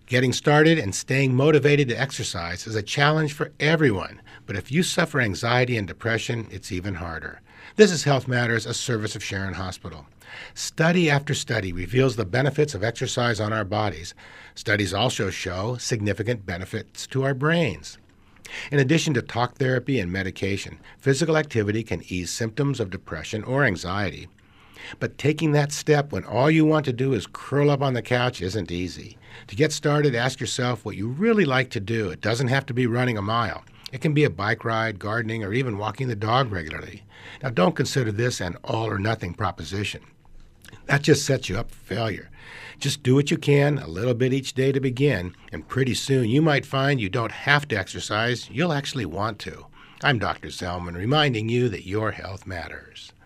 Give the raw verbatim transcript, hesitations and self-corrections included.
Getting started and staying motivated to exercise is a challenge for everyone, but if you suffer anxiety and depression, it's even harder. This is Health Matters, a service of Sharon Hospital. Study after study reveals the benefits of exercise on our bodies. Studies also show significant benefits to our brains. In addition to talk therapy and medication, physical activity can ease symptoms of depression or anxiety. But taking that step when all you want to do is curl up on the couch isn't easy. To get started, ask yourself what you really like to do. It doesn't have to be running a mile. It can be a bike ride, gardening, or even walking the dog regularly. Now, don't consider this an all-or-nothing proposition. That just sets you up for failure. Just do what you can, a little bit each day to begin, and pretty soon you might find you don't have to exercise. You'll actually want to. I'm Doctor Selman, reminding you that your health matters.